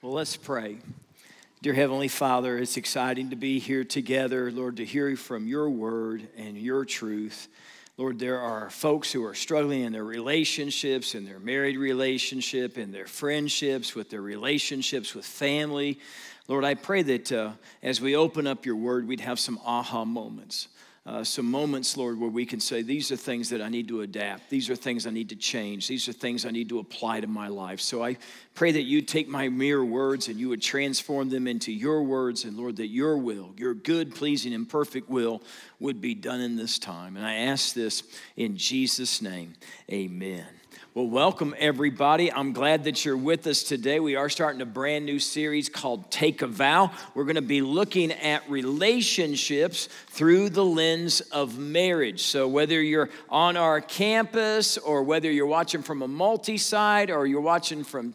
Well, let's pray. Dear Heavenly Father, it's exciting to be here together, Lord, to hear from your word and your truth. Lord, there are folks who are struggling in their relationships, in their married relationship, in their friendships, with their relationships with family. Lord, I pray that as we open up your word, we'd have some aha moments. Some moments, Lord, where we can say, these are things that I need to adapt. These are things I need to change. These are things I need to apply to my life. So I pray that you'd take my mere words and you would transform them into your words. And Lord, that your will, your good, pleasing, and perfect will would be done in this time. And I ask this in Jesus' name, amen. Well, welcome everybody. I'm glad that you're with us today. We are starting a brand new series called Take a Vow. We're going to be looking at relationships through the lens of marriage. So whether you're on our campus or whether you're watching from a multi-site or you're watching from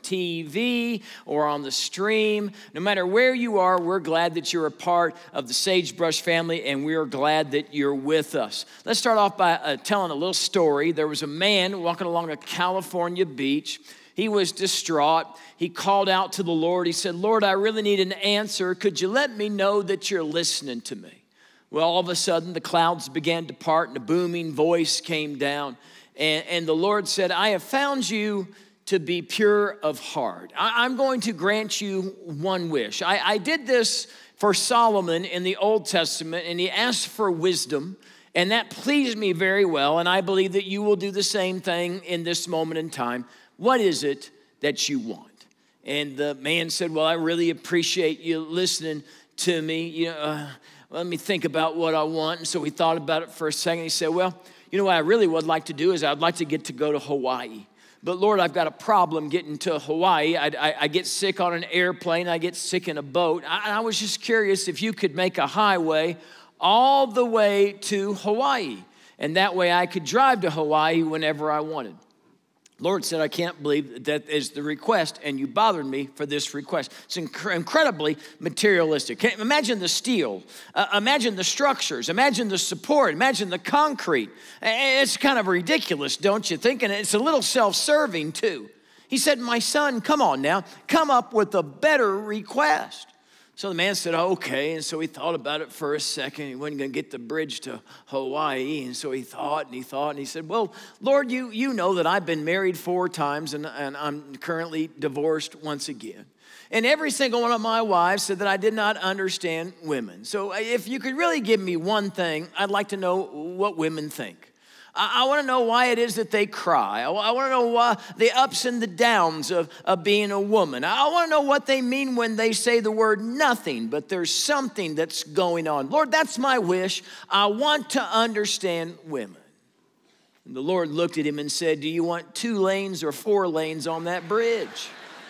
TV or on the stream, no matter where you are, we're glad that you're a part of the Sagebrush family and we're glad that you're with us. Let's start off by telling a little story. There was a man walking along a California beach. He was distraught. He called out to the Lord. He said, Lord, I really need an answer. Could you let me know that you're listening to me? Well, all of a sudden, the clouds began to part and a booming voice came down. And the Lord said, I have found you to be pure of heart. I'm going to grant you one wish. I did this for Solomon in the Old Testament, and he asked for wisdom. And that pleased me very well, and I believe that you will do the same thing in this moment in time. What is it that you want? And the man said, well, I really appreciate you listening to me. Let me think about what I want. And so he thought about it for a second. He said, well, what I really would like to do is I'd like to get to go to Hawaii. But Lord, I've got a problem getting to Hawaii. I get sick on an airplane. I get sick in a boat. I was just curious if you could make a highway all the way to Hawaii. And that way I could drive to Hawaii whenever I wanted. Lord said, I can't believe that is the request, and you bothered me for this request. It's incredibly materialistic. Imagine the steel. Imagine the structures. Imagine the support. Imagine the concrete. It's kind of ridiculous, don't you think? And it's a little self-serving, too. He said, my son, come on now. Come up with a better request. So the man said, okay. And so he thought about it for a second. He wasn't going to get the bridge to Hawaii. And so he thought and he thought. And he said, well, Lord, you know that I've been married 4 times and I'm currently divorced once again. And every single one of my wives said that I did not understand women. So if you could really give me one thing, I'd like to know what women think. I want to know why it is that they cry. I want to know why the ups and the downs of being a woman. I want to know what they mean when they say the word nothing, but there's something that's going on. Lord, that's my wish. I want to understand women. And the Lord looked at him and said, do you want 2 lanes or 4 lanes on that bridge?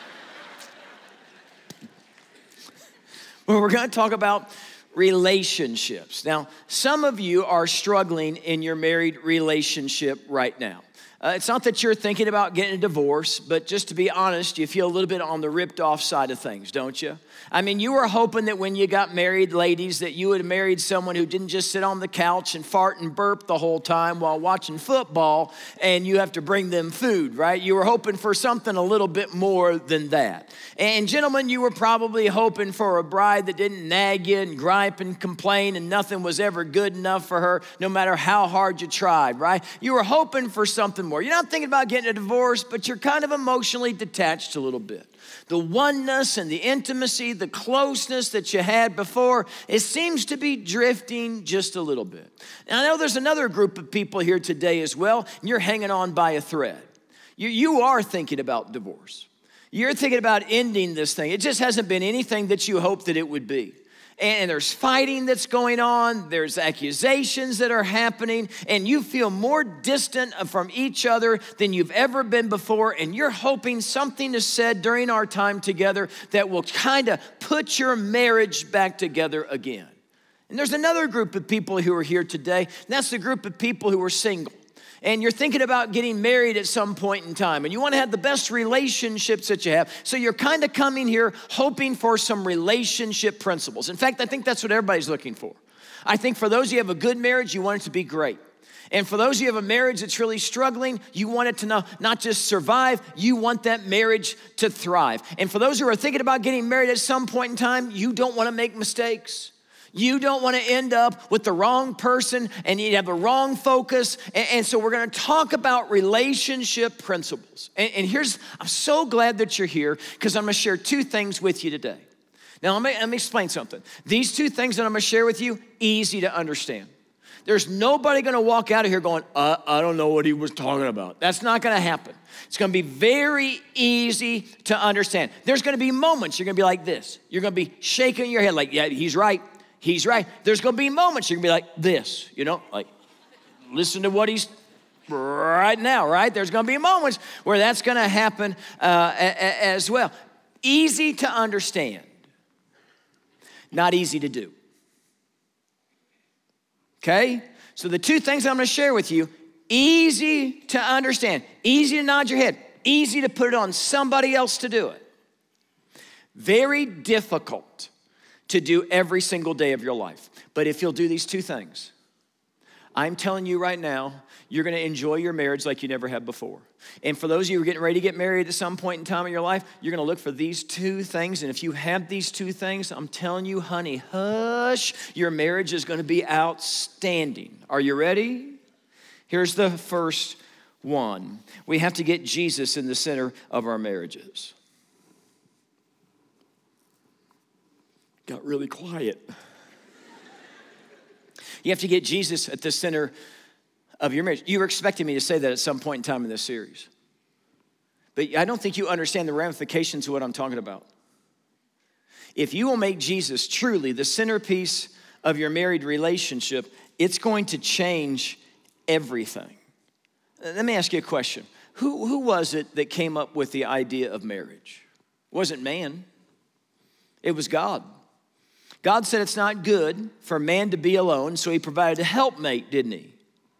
Well, we're going to talk about relationships. Now, some of you are struggling in your married relationship right now. It's not that you're thinking about getting a divorce, but just to be honest, you feel a little bit on the ripped off side of things, don't you? I mean, you were hoping that when you got married, ladies, that you would have married someone who didn't just sit on the couch and fart and burp the whole time while watching football, and you have to bring them food, right? You were hoping for something a little bit more than that. And gentlemen, you were probably hoping for a bride that didn't nag you and gripe and complain and nothing was ever good enough for her, no matter how hard you tried, right? You were hoping for something more. You're not thinking about getting a divorce, but you're kind of emotionally detached a little bit. The oneness and the intimacy, the closeness that you had before, it seems to be drifting just a little bit. And I know there's another group of people here today as well, and you're hanging on by a thread. You are thinking about divorce. You're thinking about ending this thing. It just hasn't been anything that you hoped that it would be. And there's fighting that's going on. There's accusations that are happening. And you feel more distant from each other than you've ever been before. And you're hoping something is said during our time together that will kind of put your marriage back together again. And there's another group of people who are here today. And that's the group of people who are single. And you're thinking about getting married at some point in time. And you want to have the best relationships that you have. So you're kind of coming here hoping for some relationship principles. In fact, I think that's what everybody's looking for. I think for those of you who have a good marriage, you want it to be great. And for those of you who have a marriage that's really struggling, you want it to not just survive, you want that marriage to thrive. And for those who are thinking about getting married at some point in time, you don't want to make mistakes. You don't want to end up with the wrong person and you have the wrong focus. And so we're going to talk about relationship principles. And I'm so glad that you're here because I'm going to share two things with you today. Now, let me explain something. These two things that I'm going to share with you, easy to understand. There's nobody going to walk out of here going, I don't know what he was talking about. That's not going to happen. It's going to be very easy to understand. There's going to be moments you're going to be like this. You're going to be shaking your head like, yeah, he's right. He's right. There's going to be moments you're going to be like this, like listen to what he's right now, right? There's going to be moments where that's going to happen as well. Easy to understand, not easy to do. Okay? So the two things I'm going to share with you, easy to understand, easy to nod your head, easy to put it on somebody else to do it. Very difficult to do every single day of your life. But if you'll do these two things, I'm telling you right now, you're going to enjoy your marriage like you never have before. And for those of you who are getting ready to get married at some point in time in your life, you're going to look for these two things. And if you have these two things, I'm telling you, honey, hush, your marriage is going to be outstanding. Are you ready? Here's the first one. We have to get Jesus in the center of our marriages. Got really quiet. You have to get Jesus at the center of your marriage. You were expecting me to say that at some point in time in this series. But I don't think you understand the ramifications of what I'm talking about. If you will make Jesus truly the centerpiece of your married relationship, it's going to change everything. Let me ask you a question. Who was it that came up with the idea of marriage? It wasn't man. It was God. God said it's not good for man to be alone, so he provided a helpmate, didn't he?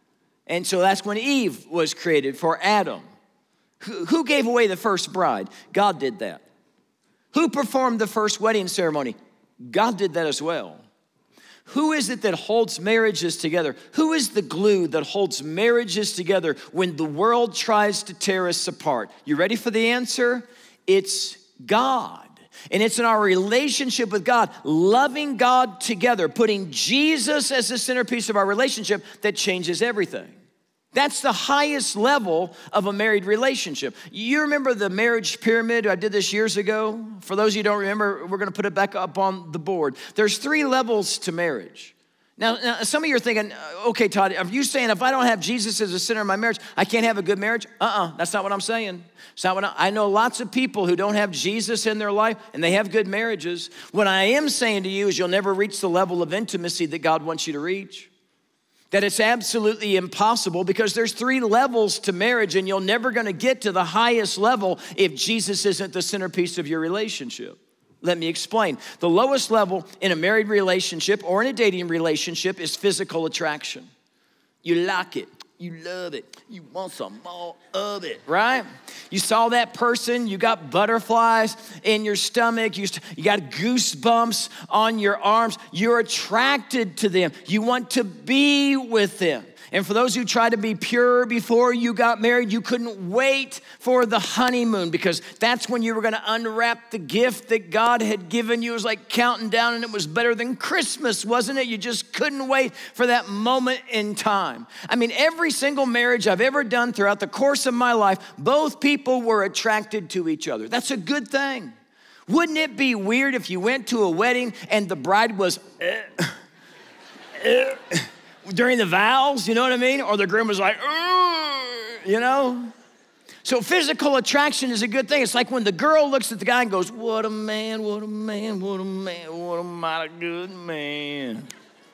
And so that's when Eve was created for Adam. Who gave away the first bride? God did that. Who performed the first wedding ceremony? God did that as well. Who is it that holds marriages together? Who is the glue that holds marriages together when the world tries to tear us apart? You ready for the answer? It's God. And it's in our relationship with God, loving God together, putting Jesus as the centerpiece of our relationship that changes everything. That's the highest level of a married relationship. You remember the marriage pyramid? I did this years ago. For those of you who don't remember, we're going to put it back up on the board. There's 3 levels to marriage. Now, some of you are thinking, okay, Todd, are you saying if I don't have Jesus as the center of my marriage, I can't have a good marriage? That's not what I'm saying. It's not what I know lots of people who don't have Jesus in their life and they have good marriages. What I am saying to you is you'll never reach the level of intimacy that God wants you to reach. That it's absolutely impossible because there's 3 levels to marriage and you're never going to get to the highest level if Jesus isn't the centerpiece of your relationship. Let me explain. The lowest level in a married relationship or in a dating relationship is physical attraction. You like it. You love it. You want some more of it, right? You saw that person. You got butterflies in your stomach. You got goosebumps on your arms. You're attracted to them. You want to be with them. And for those who tried to be pure before you got married, you couldn't wait for the honeymoon because that's when you were going to unwrap the gift that God had given you. It was like counting down and it was better than Christmas, wasn't it? You just couldn't wait for that moment in time. I mean, every single marriage I've ever done throughout the course of my life, both people were attracted to each other. That's a good thing. Wouldn't it be weird if you went to a wedding and the bride was during the vows, you know what I mean? Or the groom was like, you know? So physical attraction is a good thing. It's like when the girl looks at the guy and goes, what a man, what a man, what a man, what a mighty good man.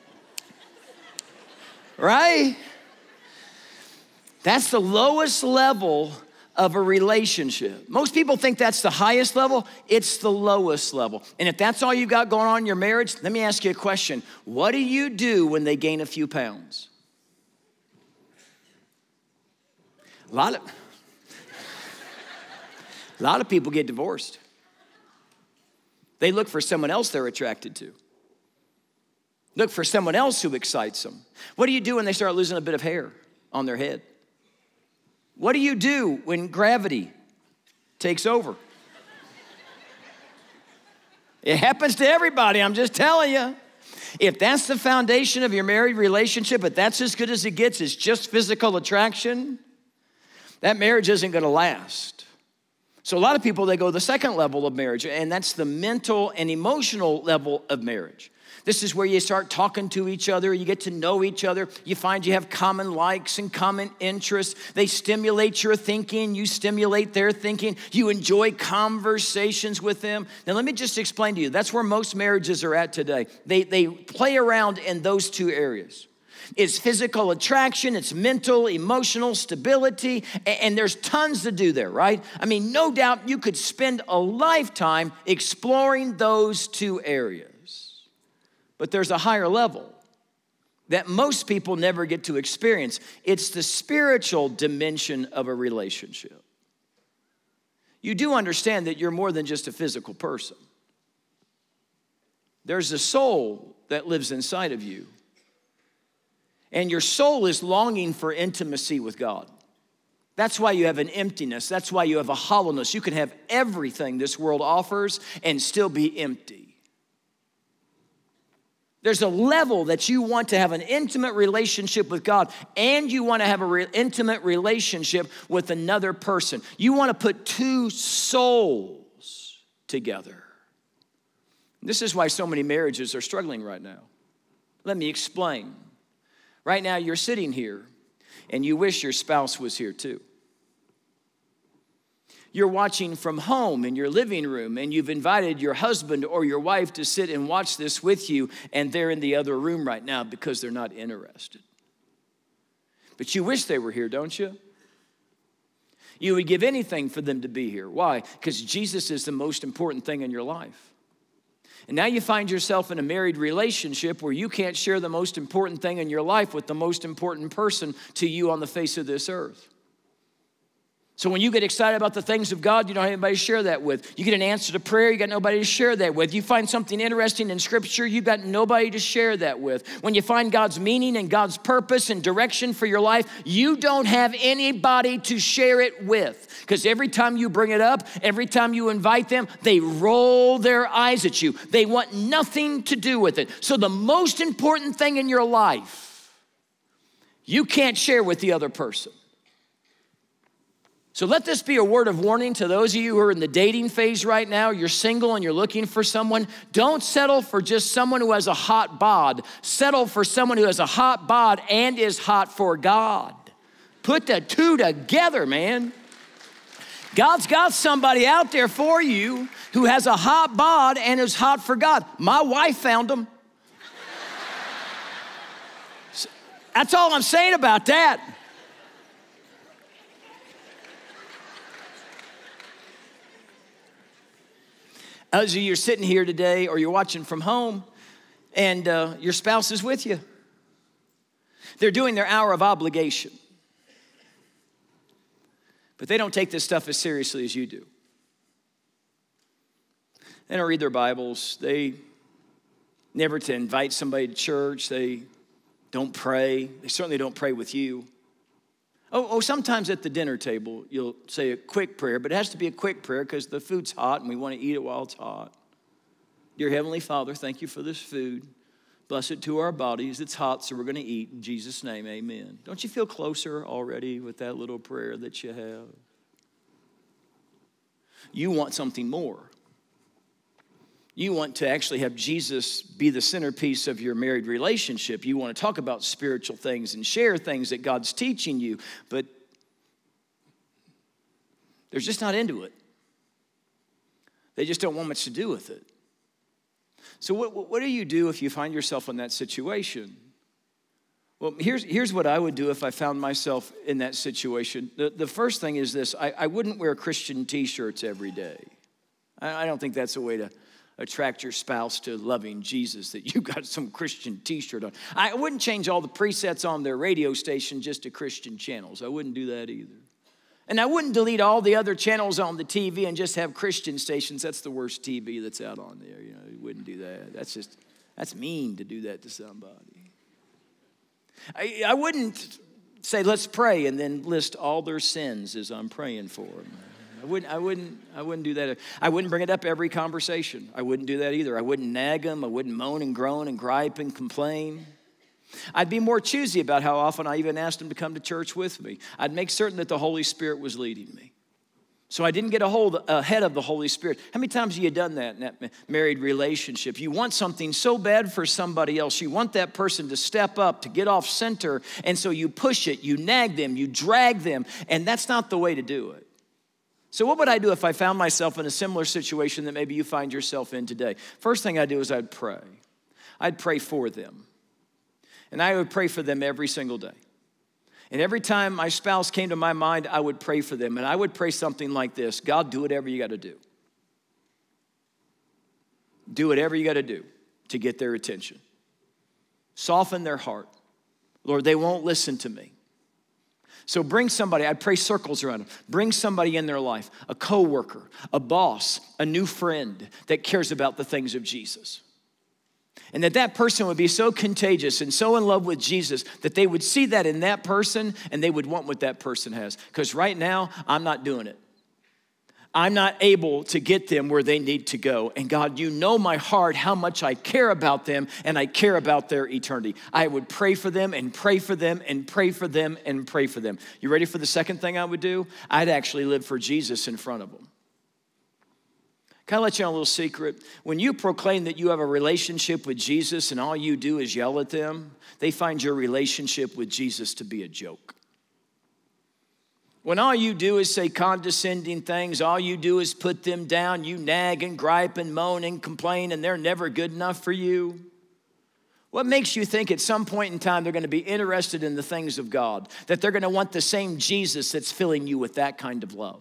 Right? That's the lowest level of a relationship. Most people think that's the highest level. It's the lowest level. And if that's all you got going on in your marriage, let me ask you a question. What do you do when they gain a few pounds? A lot of people get divorced. They look for someone else they're attracted to. Look for someone else who excites them. What do you do when they start losing a bit of hair on their head? What do you do when gravity takes over? It happens to everybody, I'm just telling you. If that's the foundation of your married relationship, if that's as good as it gets, it's just physical attraction, that marriage isn't gonna last. So a lot of people, they go the second level of marriage, and that's the mental and emotional level of marriage. This is where you start talking to each other, you get to know each other, you find you have common likes and common interests. They stimulate your thinking, you stimulate their thinking, you enjoy conversations with them. Now let me just explain to you, that's where most marriages are at today. They play around in those two areas. It's physical attraction, it's mental, emotional stability, and there's tons to do there, right? I mean, no doubt you could spend a lifetime exploring those two areas. But there's a higher level that most people never get to experience. It's the spiritual dimension of a relationship. You do understand that you're more than just a physical person. There's a soul that lives inside of you. And your soul is longing for intimacy with God. That's why you have an emptiness. That's why you have a hollowness. You can have everything this world offers and still be empty. There's a level that you want to have an intimate relationship with God, and you want to have an intimate relationship with another person. You want to put two souls together. This is why so many marriages are struggling right now. Let me explain. Right now, you're sitting here, and you wish your spouse was here too. You're watching from home in your living room, and you've invited your husband or your wife to sit and watch this with you, and they're in the other room right now because they're not interested. But you wish they were here, don't you? You would give anything for them to be here. Why? Because Jesus is the most important thing in your life. And now you find yourself in a married relationship where you can't share the most important thing in your life with the most important person to you on the face of this earth. So when you get excited about the things of God, you don't have anybody to share that with. You get an answer to prayer, you got nobody to share that with. You find something interesting in Scripture, you got nobody to share that with. When you find God's meaning and God's purpose and direction for your life, you don't have anybody to share it with. Because every time you bring it up, every time you invite them, they roll their eyes at you. They want nothing to do with it. So the most important thing in your life, you can't share with the other person. So let this be a word of warning to those of you who are in the dating phase right now. You're single and you're looking for someone. Don't settle for just someone who has a hot bod. Settle for someone who has a hot bod and is hot for God. Put the two together, man. God's got somebody out there for you who has a hot bod and is hot for God. My wife found him. That's all I'm saying about that. As you're sitting here today or you're watching from home and your spouse is with you. They're doing their hour of obligation. But they don't take this stuff as seriously as you do. They don't read their Bibles. They never to invite somebody to church. They don't pray. They certainly don't pray with you. Sometimes at the dinner table, you'll say a quick prayer, but it has to be a quick prayer because the food's hot and we want to eat it while it's hot. Dear Heavenly Father, thank you for this food. Bless it to our bodies. It's hot, so we're going to eat. In Jesus' name, amen. Don't you feel closer already with that little prayer that you have? You want something more. You want to actually have Jesus be the centerpiece of your married relationship. You want to talk about spiritual things and share things that God's teaching you, but they're just not into it. They just don't want much to do with it. So what do you do if you find yourself in that situation? Well, here's what I would do if I found myself in that situation. The first thing is this. I wouldn't wear Christian t-shirts every day. I don't think that's a way to attract your spouse to loving Jesus, that you got some Christian t-shirt on. I wouldn't change all the presets on their radio station just to Christian channels. I wouldn't do that either. And I wouldn't delete all the other channels on the TV and just have Christian stations. That's the worst TV that's out on there. You wouldn't do that. That's mean to do that to somebody. I wouldn't say, let's pray, and then list all their sins as I'm praying for them. I wouldn't do that. I wouldn't bring it up every conversation. I wouldn't do that either. I wouldn't nag them. I wouldn't moan and groan and gripe and complain. I'd be more choosy about how often I even asked them to come to church with me. I'd make certain that the Holy Spirit was leading me. So I didn't get ahead of the Holy Spirit. How many times have you done that in that married relationship? You want something so bad for somebody else. You want that person to step up, to get off center. And so you push it, you nag them, you drag them. And that's not the way to do it. So what would I do if I found myself in a similar situation that maybe you find yourself in today? First thing I'd do is I'd pray. I'd pray for them. And I would pray for them every single day. And every time my spouse came to my mind, I would pray for them. And I would pray something like this: God, do whatever you got to do. Do whatever you got to do to get their attention. Soften their heart. Lord, they won't listen to me. So bring somebody, I'd pray circles around them. Bring somebody in their life, a coworker, a boss, a new friend that cares about the things of Jesus. And that person would be so contagious and so in love with Jesus that they would see that in that person and they would want what that person has. Because right now, I'm not doing it. I'm not able to get them where they need to go. And God, you know my heart, how much I care about them and I care about their eternity. I would pray for them and pray for them and pray for them and pray for them. You ready for the second thing I would do? I'd actually live for Jesus in front of them. Can I let you know a little secret? When you proclaim that you have a relationship with Jesus and all you do is yell at them, they find your relationship with Jesus to be a joke. When all you do is say condescending things, all you do is put them down, you nag and gripe and moan and complain, and they're never good enough for you. What makes you think at some point in time they're going to be interested in the things of God, that they're going to want the same Jesus that's filling you with that kind of love?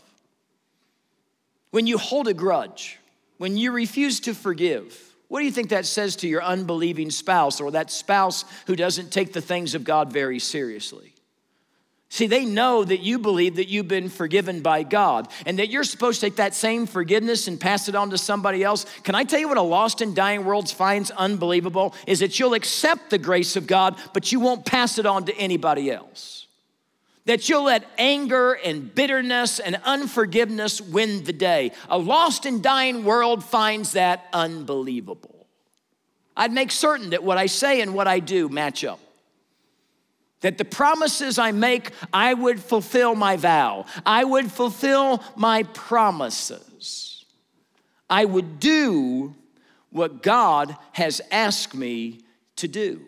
When you hold a grudge, when you refuse to forgive, what do you think that says to your unbelieving spouse or that spouse who doesn't take the things of God very seriously? See, they know that you believe that you've been forgiven by God and that you're supposed to take that same forgiveness and pass it on to somebody else. Can I tell you what a lost and dying world finds unbelievable? Is that you'll accept the grace of God, but you won't pass it on to anybody else. That you'll let anger and bitterness and unforgiveness win the day. A lost and dying world finds that unbelievable. I'd make certain that what I say and what I do match up. That the promises I make, I would fulfill my vow. I would fulfill my promises. I would do what God has asked me to do.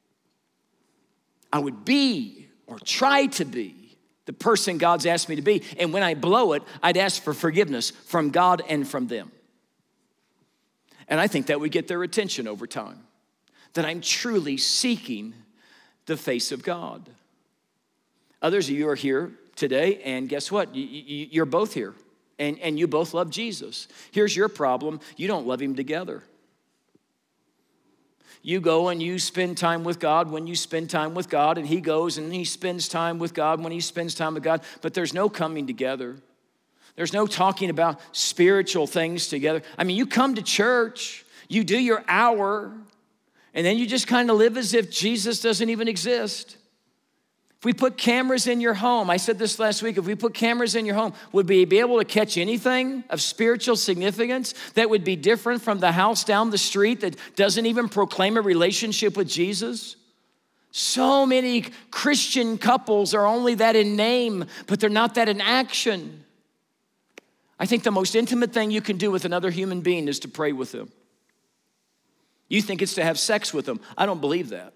I would be or try to be the person God's asked me to be. And when I blow it, I'd ask for forgiveness from God and from them. And I think that would get their attention over time. That I'm truly seeking the face of God. Others of you are here today, and guess what? You're both here, and you both love Jesus. Here's your problem. You don't love him together. You go and you spend time with God when you spend time with God, and he goes and he spends time with God when he spends time with God, but there's no coming together. There's no talking about spiritual things together. I mean, you come to church, you do your hour, and then you just kind of live as if Jesus doesn't even exist. If we put cameras in your home, I said this last week, if we put cameras in your home, would we be able to catch anything of spiritual significance that would be different from the house down the street that doesn't even proclaim a relationship with Jesus? So many Christian couples are only that in name, but they're not that in action. I think the most intimate thing you can do with another human being is to pray with them. You think it's to have sex with them. I don't believe that.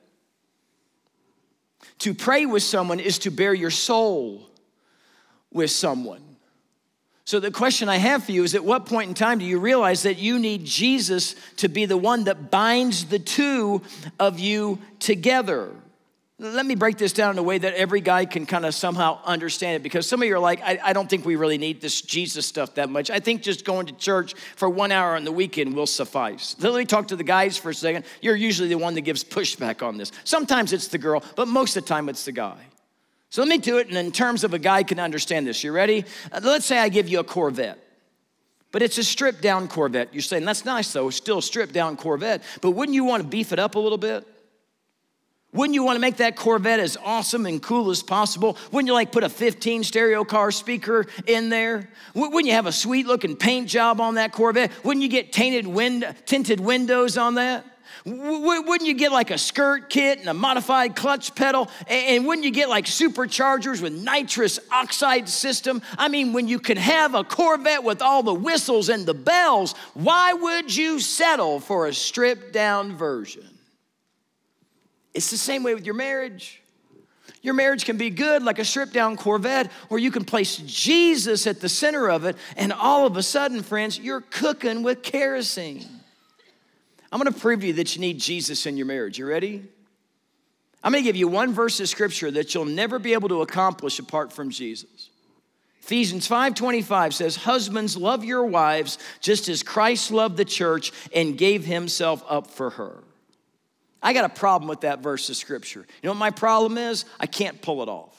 To pray with someone is to bear your soul with someone. So the question I have for you is, at what point in time do you realize that you need Jesus to be the one that binds the two of you together? Let me break this down in a way that every guy can kind of somehow understand it, because some of you are like, I don't think we really need this Jesus stuff that much. I think just going to church for 1 hour on the weekend will suffice. Let me talk to the guys for a second. You're usually the one that gives pushback on this. Sometimes it's the girl, but most of the time it's the guy. So let me do it in terms of a guy can understand this. You ready? Let's say I give you a Corvette. But it's a stripped down Corvette. You're saying, that's nice though, it's still a stripped down Corvette. But wouldn't you want to beef it up a little bit? Wouldn't you want to make that Corvette as awesome and cool as possible? Wouldn't you like put a 15 stereo car speaker in there? Wouldn't you have a sweet looking paint job on that Corvette? Wouldn't you get tinted windows on that? Wouldn't you get like a skirt kit and a modified clutch pedal? And wouldn't you get like superchargers with nitrous oxide system? I mean, when you could have a Corvette with all the whistles and the bells, why would you settle for a stripped down version? It's the same way with your marriage. Your marriage can be good like a stripped down Corvette, or you can place Jesus at the center of it, and all of a sudden, friends, you're cooking with kerosene. I'm gonna prove to you that you need Jesus in your marriage. You ready? I'm gonna give you one verse of scripture that you'll never be able to accomplish apart from Jesus. Ephesians 5:25 says, husbands, love your wives just as Christ loved the church and gave himself up for her. I got a problem with that verse of scripture. You know what my problem is? I can't pull it off.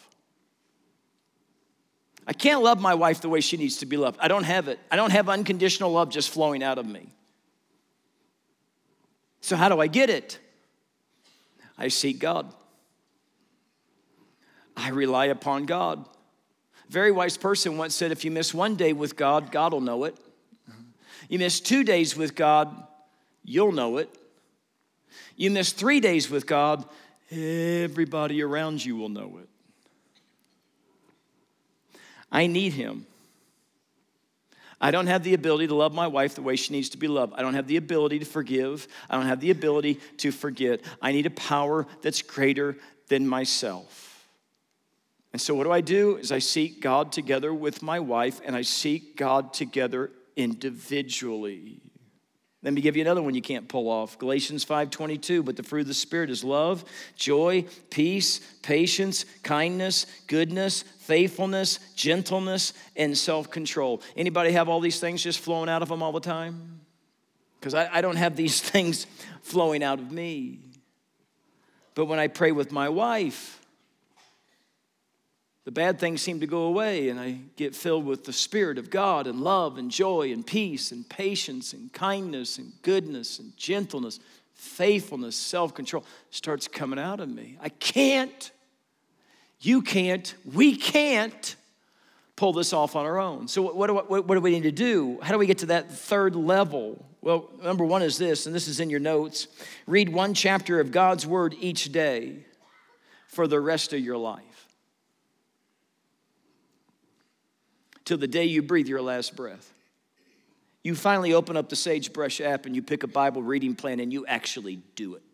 I can't love my wife the way she needs to be loved. I don't have it. I don't have unconditional love just flowing out of me. So how do I get it? I seek God. I rely upon God. A very wise person once said, if you miss one day with God, God will know it. You miss 2 days with God, you'll know it. You miss 3 days with God, everybody around you will know it. I need him. I don't have the ability to love my wife the way she needs to be loved. I don't have the ability to forgive. I don't have the ability to forget. I need a power that's greater than myself. And so what do? Is I seek God together with my wife, and I seek God together individually. Let me give you another one you can't pull off. Galatians 5:22, but the fruit of the Spirit is love, joy, peace, patience, kindness, goodness, faithfulness, gentleness, and self-control. Anybody have all these things just flowing out of them all the time? Because I don't have these things flowing out of me. But when I pray with my wife, the bad things seem to go away, and I get filled with the Spirit of God and love and joy and peace and patience and kindness and goodness and gentleness, faithfulness, self-control starts coming out of me. I can't, you can't, we can't pull this off on our own. So what do we need to do? How do we get to that third level? Well, number one is this, and this is in your notes. Read one chapter of God's Word each day for the rest of your life. Till the day you breathe your last breath. You finally open up the Sagebrush app and you pick a Bible reading plan and you actually do it.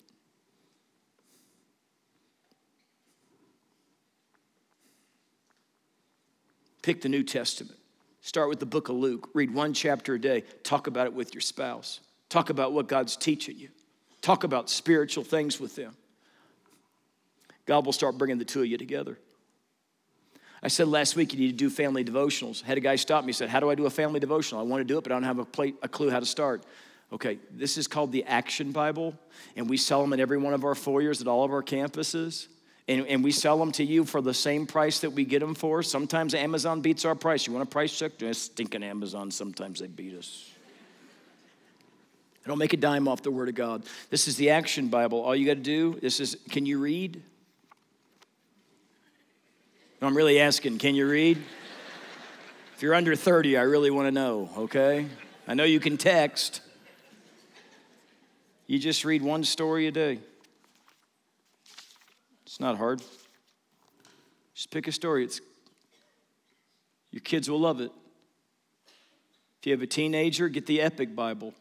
Pick the New Testament. Start with the book of Luke. Read one chapter a day. Talk about it with your spouse. Talk about what God's teaching you. Talk about spiritual things with them. God will start bringing the two of you together. I said last week you need to do family devotionals. I had a guy stop me and said, how do I do a family devotional? I want to do it, but I don't have a clue how to start. Okay, this is called the Action Bible, and we sell them in every one of our foyers at all of our campuses. And we sell them to you for the same price that we get them for. Sometimes Amazon beats our price. You want a price check? Stinking Amazon, sometimes they beat us. I don't make a dime off the Word of God. This is the Action Bible. All you got to do, can you read? I'm really asking, can you read? If you're under 30, I really want to know, okay? I know you can text. You just read one story a day. It's not hard. Just pick a story. Your kids will love it. If you have a teenager, get the Epic Bible.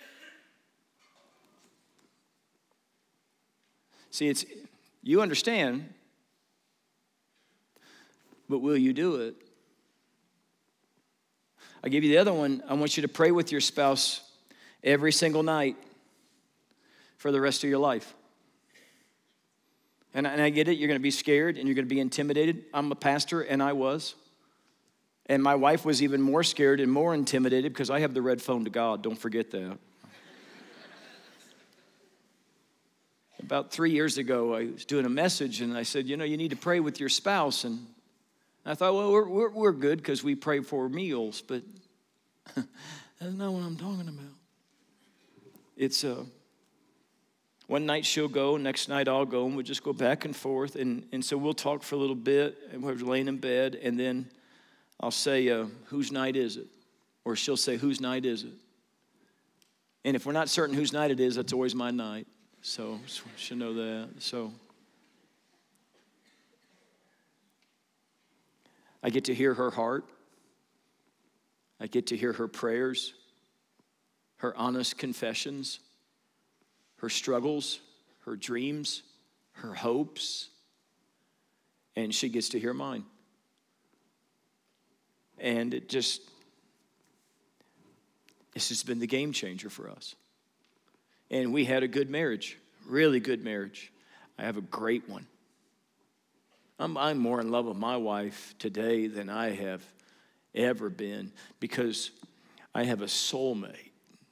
See, you understand, but will you do it? I'll give you the other one. I want you to pray with your spouse every single night for the rest of your life. And I get it, you're going to be scared and you're going to be intimidated. I'm a pastor, and I was. And my wife was even more scared and more intimidated because I have the red phone to God. Don't forget that. About 3 years ago, I was doing a message, and I said, you need to pray with your spouse. And I thought, well, we're good because we pray for meals, but That's not what I'm talking about. It's one night she'll go, next night I'll go, and we'll just go back and forth. And so we'll talk for a little bit, and we're laying in bed, and then I'll say, whose night is it? Or she'll say, whose night is it? And if we're not certain whose night it is, that's always my night. So she'll know that. So I get to hear her heart. I get to hear her prayers, her honest confessions, her struggles, her dreams, her hopes, and she gets to hear mine. And this has been the game changer for us. And we had a good marriage, really good marriage. I have a great one. I'm more in love with my wife today than I have ever been because I have a soulmate.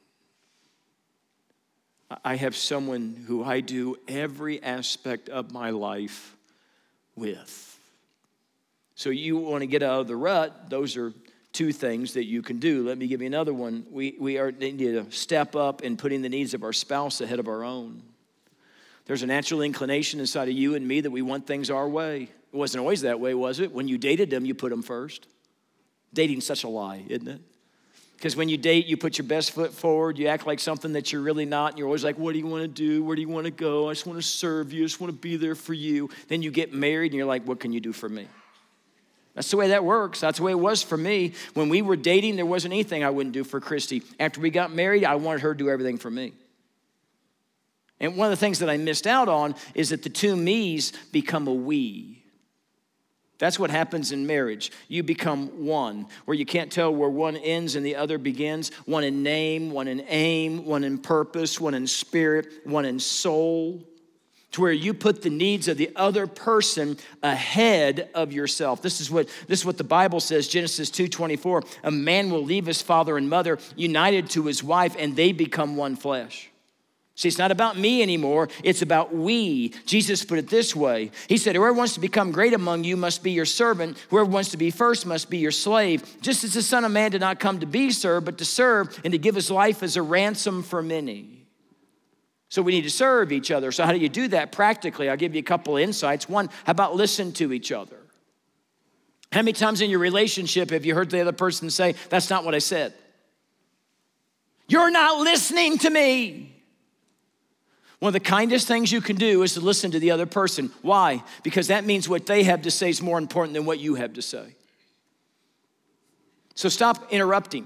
I have someone who I do every aspect of my life with. So you want to get out of the rut, those are two things that you can do. Let me give you another one. We need to step up in putting the needs of our spouse ahead of our own. There's a natural inclination inside of you and me that we want things our way. It wasn't always that way, was it? When you dated them, you put them first. Dating's such a lie, isn't it? Because when you date, you put your best foot forward. You act like something that you're really not. And you're always like, what do you want to do? Where do you want to go? I just want to serve you. I just want to be there for you. Then you get married and you're like, what can you do for me? That's the way that works. That's the way it was for me. When we were dating, there wasn't anything I wouldn't do for Christy. After we got married, I wanted her to do everything for me. And one of the things that I missed out on is that the two me's become a we. That's what happens in marriage. You become one, where you can't tell where one ends and the other begins. One in name, one in aim, one in purpose, one in spirit, one in soul. To where you put the needs of the other person ahead of yourself. This is what the Bible says, Genesis 2:24. A man will leave his father and mother, united to his wife, and they become one flesh. See, it's not about me anymore. It's about we. Jesus put it this way. He said, whoever wants to become great among you must be your servant. Whoever wants to be first must be your slave. Just as the Son of Man did not come to be served, but to serve and to give his life as a ransom for many. So we need to serve each other. So how do you do that practically? I'll give you a couple of insights. One, how about listen to each other? How many times in your relationship have you heard the other person say, that's not what I said? You're not listening to me. One of the kindest things you can do is to listen to the other person. Why? Because that means what they have to say is more important than what you have to say. So stop interrupting.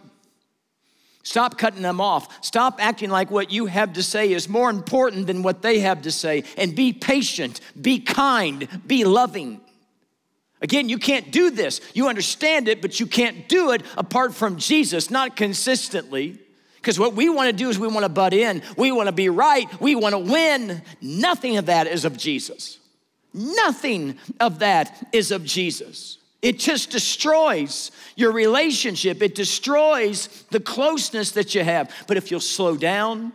Stop cutting them off. Stop acting like what you have to say is more important than what they have to say. And be patient, be kind, be loving. Again, you can't do this. You understand it, but you can't do it apart from Jesus, not consistently. Because what we want to do is we want to butt in. We want to be right. We want to win. Nothing of that is of Jesus. Nothing of that is of Jesus. It just destroys your relationship. It destroys the closeness that you have. But if you'll slow down,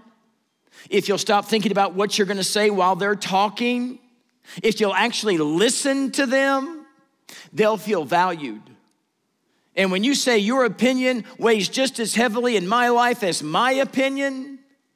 if you'll stop thinking about what you're going to say while they're talking, if you'll actually listen to them, they'll feel valued. And when you say your opinion weighs just as heavily in my life as my opinion,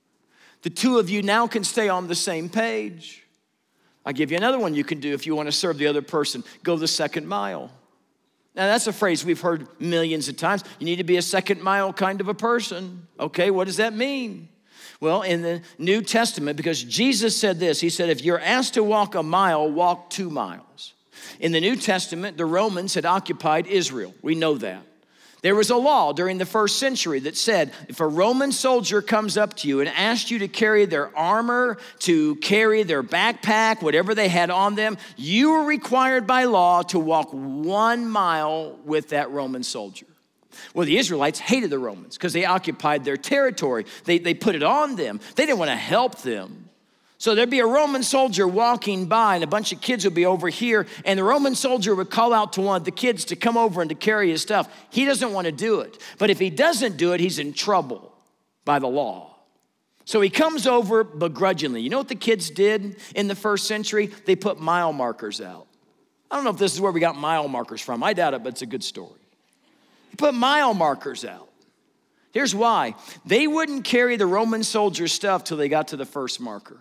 the two of you now can stay on the same page. I'll give you another one you can do if you want to serve the other person. Go the second mile. Now, that's a phrase we've heard millions of times. You need to be a second mile kind of a person. Okay, what does that mean? Well, in the New Testament, because Jesus said this, he said, if you're asked to walk a mile, walk 2 miles. In the New Testament, the Romans had occupied Israel. We know that. There was a law during the first century that said, if a Roman soldier comes up to you and asks you to carry their armor, to carry their backpack, whatever they had on them, you were required by law to walk 1 mile with that Roman soldier. Well, the Israelites hated the Romans because they occupied their territory. They put it on them. They didn't want to help them. So there'd be a Roman soldier walking by and a bunch of kids would be over here and the Roman soldier would call out to one of the kids to come over and to carry his stuff. He doesn't want to do it. But if he doesn't do it, he's in trouble by the law. So he comes over begrudgingly. You know what the kids did in the first century? They put mile markers out. I don't know if this is where we got mile markers from. I doubt it, but it's a good story. He put mile markers out. Here's why. They wouldn't carry the Roman soldiers' stuff till they got to the first marker.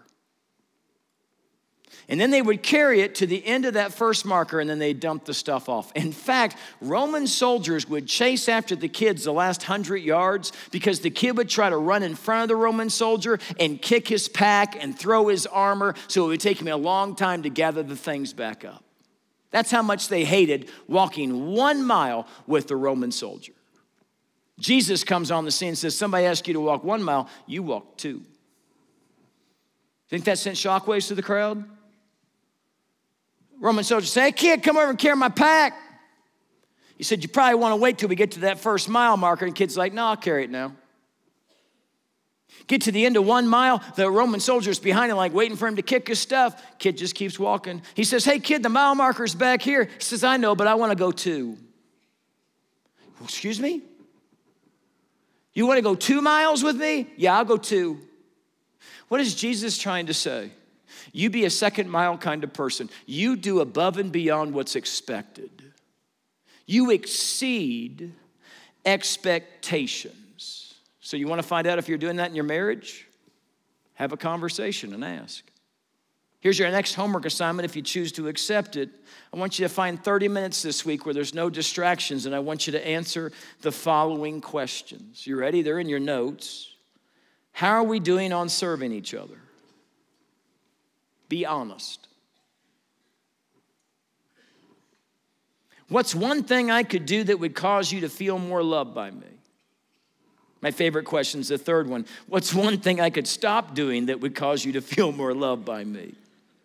And then they would carry it to the end of that first marker, and then they'd dump the stuff off. In fact, Roman soldiers would chase after the kids the last 100 yards because the kid would try to run in front of the Roman soldier and kick his pack and throw his armor, so it would take him a long time to gather the things back up. That's how much they hated walking 1 mile with the Roman soldier. Jesus comes on the scene and says, somebody asked you to walk 1 mile, you walk 2. Think that sent shockwaves to the crowd? Roman soldiers say, hey kid, come over and carry my pack. He said, you probably want to wait till we get to that first mile marker. And kid's like, no, I'll carry it now. Get to the end of 1 mile, the Roman soldier's behind him like waiting for him to kick his stuff. Kid just keeps walking. He says, hey kid, the mile marker's back here. He says, I know, but I want to go 2. Excuse me? You want to go 2 miles with me? Yeah, I'll go 2. What is Jesus trying to say? You be a second mile kind of person. You do above and beyond what's expected. You exceed expectations. So you want to find out if you're doing that in your marriage? Have a conversation and ask. Here's your next homework assignment if you choose to accept it. I want you to find 30 minutes this week where there's no distractions, and I want you to answer the following questions. You ready? They're in your notes. How are we doing on serving each other? Be honest. What's one thing I could do that would cause you to feel more loved by me? My favorite question is the third one. What's one thing I could stop doing that would cause you to feel more loved by me?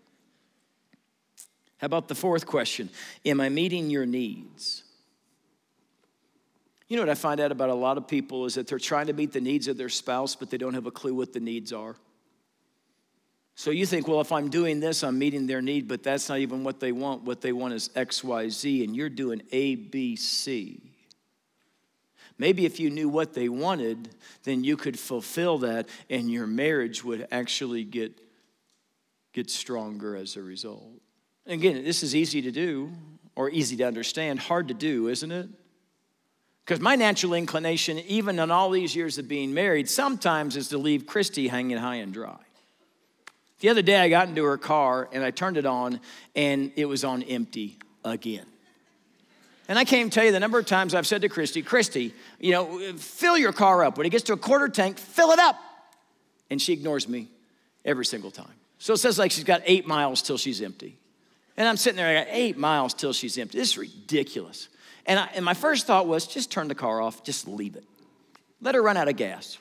How about the fourth question? Am I meeting your needs? You know what I find out about a lot of people is that they're trying to meet the needs of their spouse, but they don't have a clue what the needs are. So you think, well, if I'm doing this, I'm meeting their need, but that's not even what they want. What they want is X, Y, Z, and you're doing A, B, C. Maybe if you knew what they wanted, then you could fulfill that, and your marriage would actually get stronger as a result. And again, this is easy to do, or easy to understand, hard to do, isn't it? Because my natural inclination, even in all these years of being married, sometimes is to leave Christy hanging high and dry. The other day I got into her car and I turned it on and it was on empty again. And I can't tell you the number of times I've said to Christy, fill your car up. When it gets to a quarter tank, fill it up. And she ignores me every single time. So it says like she's got 8 miles till she's empty. And I'm sitting there, I got 8 miles till she's empty. This is ridiculous. And my first thought was just turn the car off, just leave it. Let her run out of gas.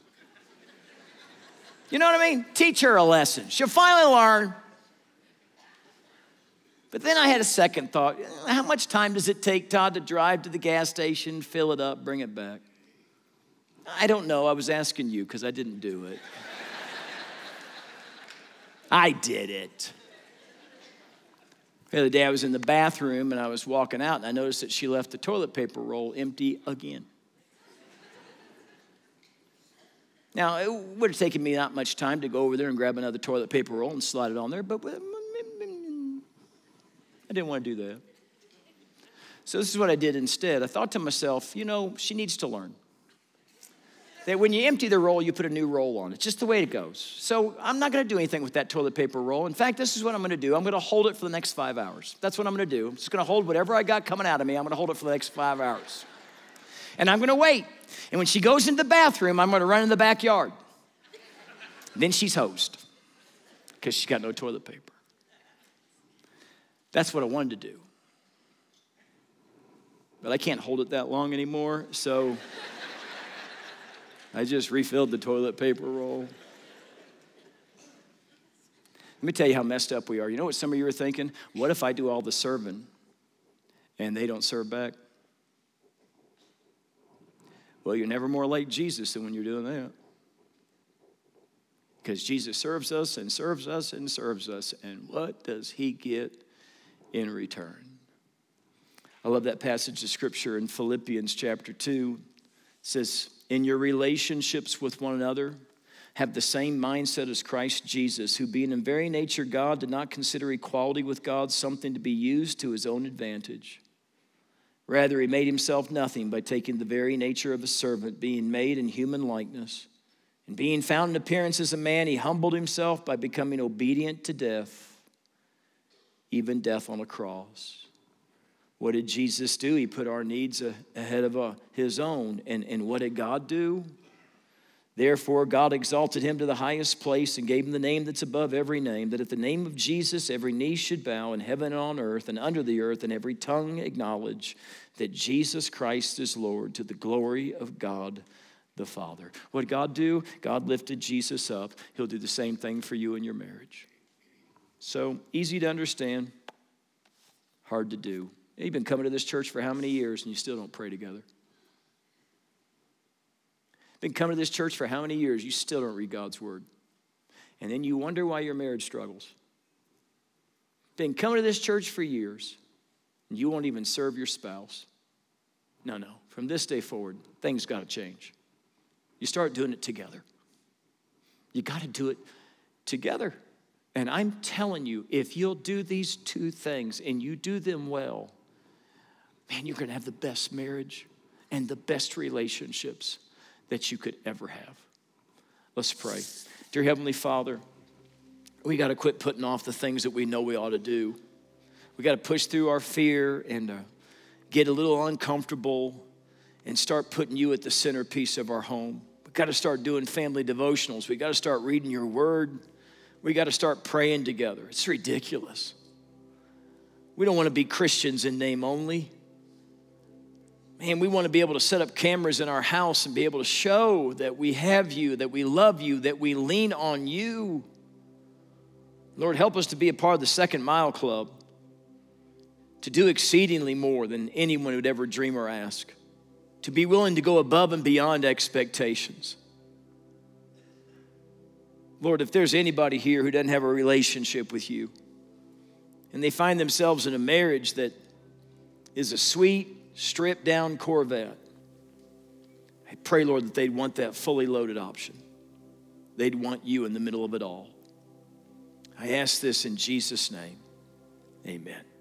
You know what I mean? Teach her a lesson. She'll finally learn. But then I had a second thought. How much time does it take, Todd, to drive to the gas station, fill it up, bring it back? I don't know. I was asking you because I didn't do it. I did it. The other day I was in the bathroom and I was walking out and I noticed that she left the toilet paper roll empty again. Now, it would have taken me not much time to go over there and grab another toilet paper roll and slide it on there, but I didn't want to do that. So this is what I did instead. I thought to myself, she needs to learn that when you empty the roll, you put a new roll on. It's just the way it goes. So I'm not going to do anything with that toilet paper roll. In fact, this is what I'm going to do. I'm going to hold it for the next 5 hours. That's what I'm going to do. I'm just going to hold whatever I got coming out of me. I'm going to hold it for the next 5 hours. And I'm going to wait. And when she goes into the bathroom, I'm going to run in the backyard. Then she's hosed because she's got no toilet paper. That's what I wanted to do. But I can't hold it that long anymore, so I just refilled the toilet paper roll. Let me tell you how messed up we are. You know what some of you are thinking? What if I do all the serving and they don't serve back? Well, you're never more like Jesus than when you're doing that. Because Jesus serves us and serves us and serves us. And what does he get in return? I love that passage of scripture in Philippians chapter 2. It says, in your relationships with one another, have the same mindset as Christ Jesus, who being in very nature God, did not consider equality with God something to be used to his own advantage. Rather, he made himself nothing by taking the very nature of a servant, being made in human likeness. And being found in appearance as a man, he humbled himself by becoming obedient to death, even death on a cross. What did Jesus do? He put our needs ahead of his own. And what did God do? Therefore, God exalted him to the highest place and gave him the name that's above every name, that at the name of Jesus every knee should bow in heaven and on earth and under the earth, and every tongue acknowledge that Jesus Christ is Lord, to the glory of God the Father. What did God do? God lifted Jesus up. He'll do the same thing for you in your marriage. So easy to understand, hard to do. You've been coming to this church for how many years and you still don't pray together? Been coming to this church for how many years? You still don't read God's word. And then you wonder why your marriage struggles. Been coming to this church for years, and you won't even serve your spouse. No. From this day forward, things got to change. You start doing it together. You got to do it together. And I'm telling you, if you'll do these two things and you do them well, man, you're going to have the best marriage and the best relationships that you could ever have. Let's pray. Dear Heavenly Father, we got to quit putting off the things that we know we ought to do. We got to push through our fear and get a little uncomfortable and start putting you at the centerpiece of our home. We got to start doing family devotionals. We got to start reading your word. We got to start praying together. It's ridiculous. We don't want to be Christians in name only. Man, we want to be able to set up cameras in our house and be able to show that we have you, that we love you, that we lean on you. Lord, help us to be a part of the Second Mile Club, to do exceedingly more than anyone would ever dream or ask, to be willing to go above and beyond expectations. Lord, if there's anybody here who doesn't have a relationship with you, and they find themselves in a marriage that is a sweet, stripped down Corvette, I pray, Lord, that they'd want that fully loaded option. They'd want you in the middle of it all. I ask this in Jesus' name. Amen.